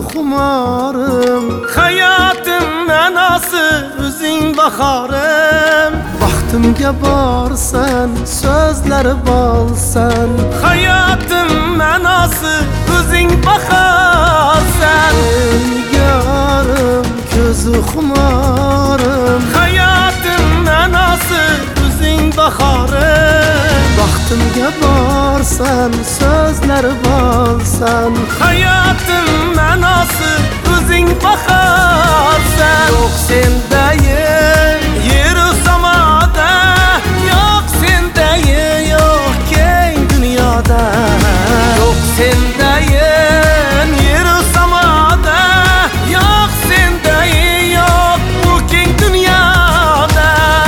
xumarım. Hayatım mənası üzün baxarım. Baxtımga borsan sözləri balsan. Hayatım mənası üzün baxarsan. Nigarım közü xumarım. Hayatım mənası üzün baxarım. Baxtımga borsan sözləri balsan. Hayatım mənası üzün baxarsan. Yox sendəyim yeri samada, yox sendəyim yox keng dünyada. Yox sendəyim yeri samada, yox sendəyim yox bu keng dünyada.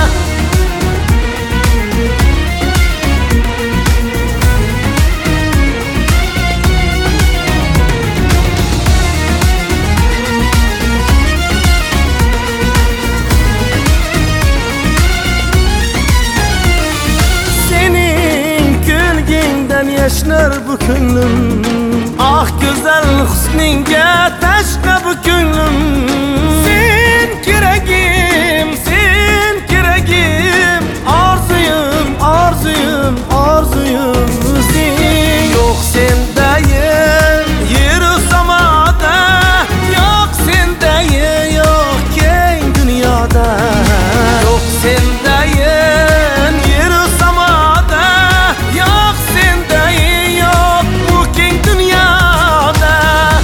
Yaşlar bu könlüm, ah güzel husninge taşka bu könlüm. Sen kiregim, sen kiregim, arzuyum, arzuyum, arzuyum müziğin. Yok sendeyim yeri samada, yok sendeyim yok keng dünyada. Yok sendeyim yeri samada, yok sendeyim yok bu keng dünyada.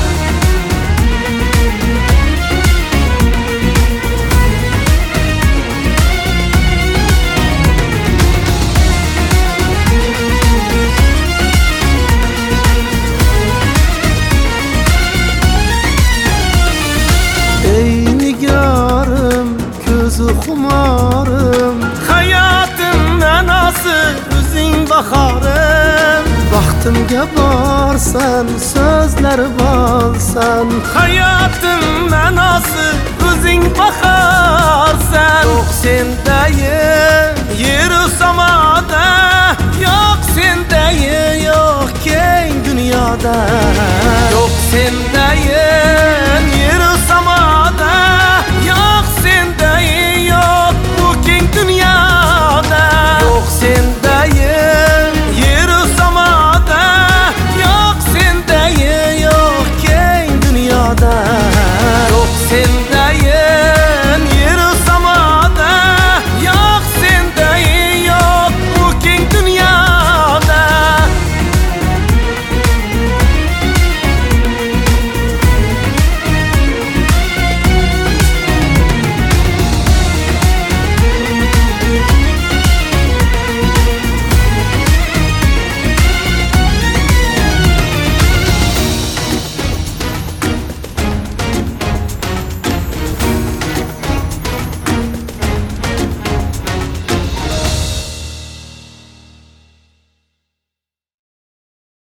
Ey nigarım, közü xumarım. Hayatım mənası üzün baxarım. Baxtımga borsan sözləri balsan. Hayatım mənası üzün baxarsan. Yox sendəyim yeri samada, yox sendəyim yox keng dünyada.